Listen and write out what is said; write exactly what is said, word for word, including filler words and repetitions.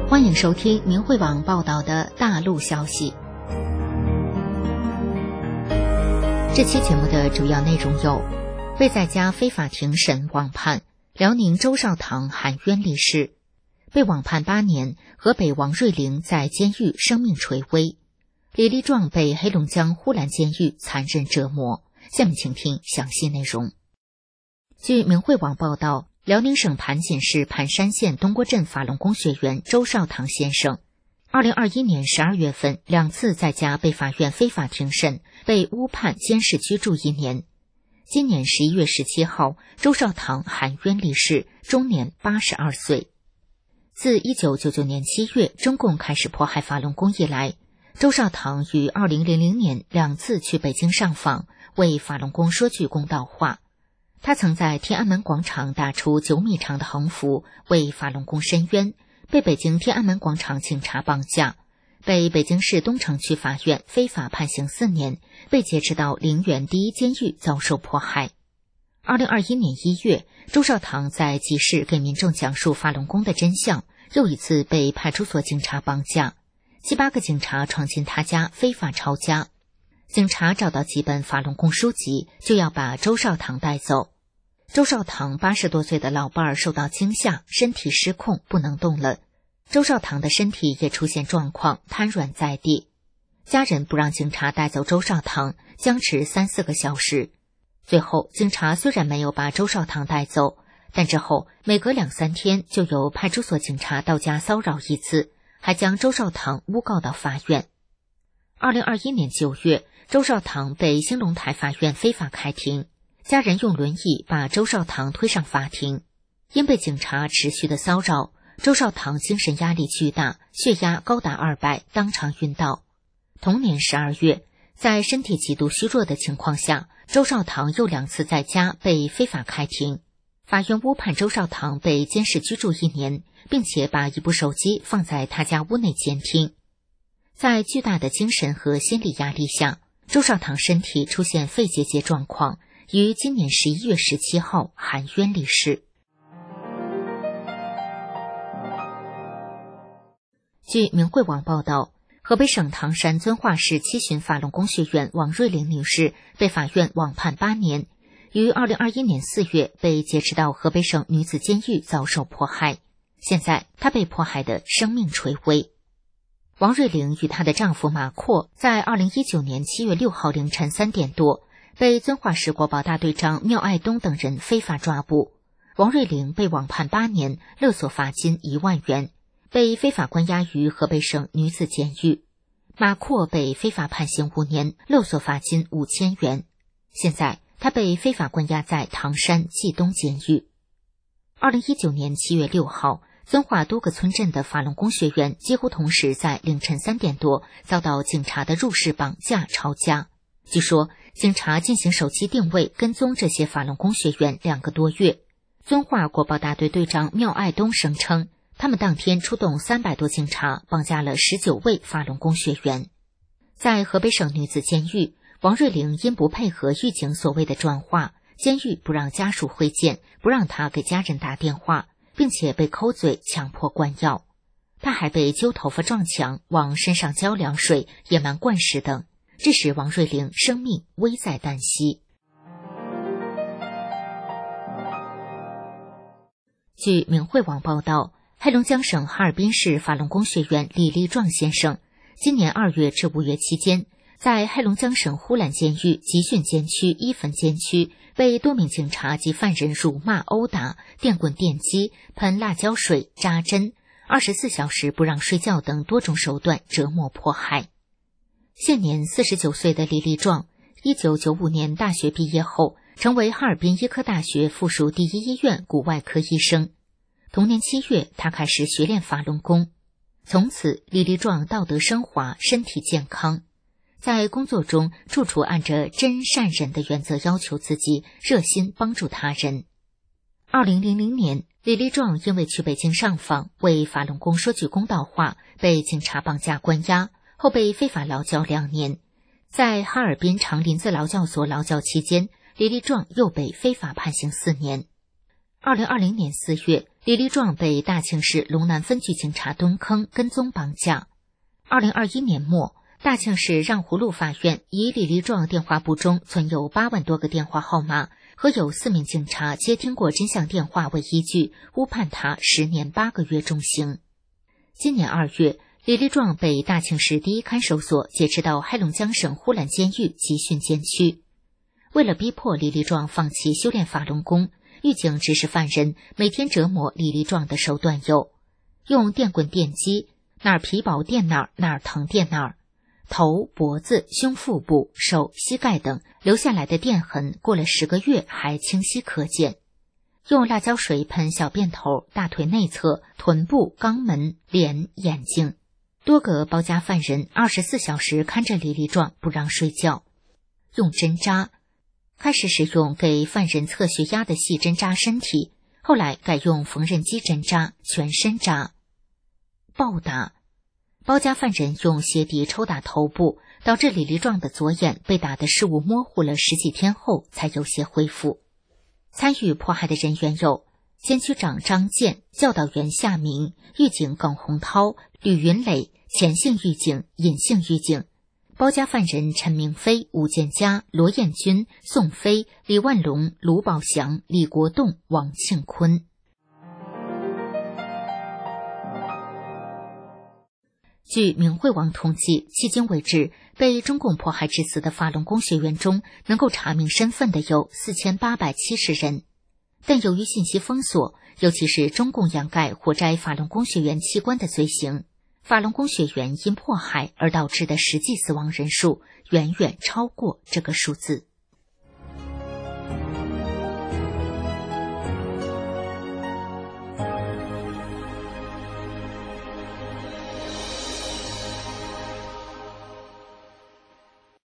欢迎收听明慧网报道的大陆消息。这期节目的主要内容有：被在家非法庭审网判，辽宁周少棠含冤离世；被网判八年，河北王瑞玲在监狱生命垂危；李立壮被黑龙江呼兰监狱残忍折磨。下面请听详细内容。据明慧网报道，辽宁省盘锦市盘山县东郭镇法轮功学员周少棠先生，二零二一年十二月份两次在家被法院非法庭审，被误判监视居住一年。今年十一月十七号，周少棠含冤离世，终年八十二岁。自一九九九年七月中共开始迫害法轮功以来，周少棠于二零零零年两次去北京上访，为法轮功说句公道话。他曾在天安门广场打出九米长的横幅，为法轮功申冤，被北京天安门广场警察绑架，被北京市东城区法院非法判刑四年，被劫持到陵园第一监狱遭受迫害。二零二一年一月，周少棠在集市给民众讲述法轮功的真相，又一次被派出所警察绑架，七八个警察闯进他家非法抄家。警察找到几本法轮功书籍，就要把周少棠带走。周少棠八十多岁的老伴儿受到惊吓，身体失控，不能动了。周少棠的身体也出现状况，瘫软在地。家人不让警察带走周少棠，僵持三四个小时。最后，警察虽然没有把周少棠带走，但之后每隔两三天就有派出所警察到家骚扰一次，还将周少棠诬告到法院。二零二一年九月，周少棠被兴隆台法院非法开庭，家人用轮椅把周少棠推上法庭。因被警察持续的骚扰，周少棠精神压力巨大，血压高达二百，当场晕倒。同年十二月，在身体极度虚弱的情况下，周少棠又两次在家被非法开庭。法院误判周少棠被监视居住一年，并且把一部手机放在他家屋内监听。在巨大的精神和心理压力下，周少棠身体出现肺结节状况，于今年十一月十七号含冤离世。据明慧网报道，河北省唐山遵化市七旬法轮功学员王瑞玲女士被法院网判八年，于二零二一年四月被劫持到河北省女子监狱遭受迫害。现在她被迫害的生命垂危。王瑞玲与她的丈夫马阔在二零一九年七月六号凌晨三点多被遵化市国保大队长缪爱东等人非法抓捕。王瑞玲被网判八年，勒索罚金一万元，被非法关押于河北省女子监狱。马阔被非法判刑五年，勒索罚金五千元。现在他被非法关押在唐山冀东监狱。二零一九年七月六号，遵化多个村镇的法轮功学员几乎同时在凌晨三点多遭到警察的入室绑架抄家。据说警察进行手机定位跟踪这些法轮功学员两个多月。遵化国保大队队长缪爱东声称，他们当天出动三百多警察绑架了十九位法轮功学员。在河北省女子监狱，王瑞玲因不配合狱警所谓的转化，监狱不让家属会见，不让她给家人打电话，并且被抠嘴强迫灌药。她还被揪头发撞墙，往身上浇凉水，野蛮灌食等，致使王瑞玲生命危在旦夕。据明慧网报道，黑龙江省哈尔滨市法轮功学员李立壮先生，今年二月至五月期间，在黑龙江省呼兰监狱集训监区一分监区被多名警察及犯人辱骂、殴打、电棍电击、喷辣椒水、扎针、二十四小时不让睡觉等多种手段折磨迫害。现年四十九岁的李立壮，一九九五年大学毕业后，成为哈尔滨医科大学附属第一医院骨外科医生。同年七月，他开始学练法轮功。从此，李立壮道德升华，身体健康。在工作中，处处按着真善忍的原则要求自己，热心帮助他人。二零零零年，李立壮因为去北京上访，为法轮功说句公道话，被警察绑架关押，后被非法劳教两年。在哈尔滨长林子劳教所劳教期间，李立壮又被非法判刑四年。 二零二零年四月，李立壮被大庆市龙南分局警察蹲坑跟踪绑架。二零二一年末，大庆市让湖路法院以李立壮电话簿中存有八万多个电话号码和有四名警察接听过真相电话为依据，误判他十年八个月重刑。今年二月，李立壮被大庆市第一看守所解职到黑龙江省呼兰监狱集训监区。为了逼迫李立壮放弃修炼法轮功，狱警指示犯人每天折磨李立壮的手段有：用电棍电击，哪儿皮薄电哪儿，哪儿疼电哪儿；头、脖子、胸腹部、手、膝盖等留下来的电痕，过了十个月还清晰可见。用辣椒水喷小便头、大腿内侧、臀部、肛门、脸、眼睛。多个包夹犯人二十四小时看着李立壮不让睡觉。用针扎，开始使用给犯人测血压的细针扎身体，后来改用缝纫机针扎，全身扎。暴打，包夹犯人用鞋底抽打头部，导致李立壮的左眼被打得视物模糊了十几天后才有些恢复。参与迫害的人员有监区长张健、教导员夏明、狱警耿洪涛、吕云磊、前姓狱警、隐姓狱警。包夹犯人陈明飞、吴建佳、罗彦军、宋飞、李万龙、卢宝祥、李国栋、王庆坤。据明慧网统计，迄今为止，被中共迫害致死的法轮功学员中，能够查明身份的有四千八百七十人。但由于信息封锁，尤其是中共掩盖活摘法轮功学员器官的罪行，法轮功学员因迫害而导致的实际死亡人数远远超过这个数字。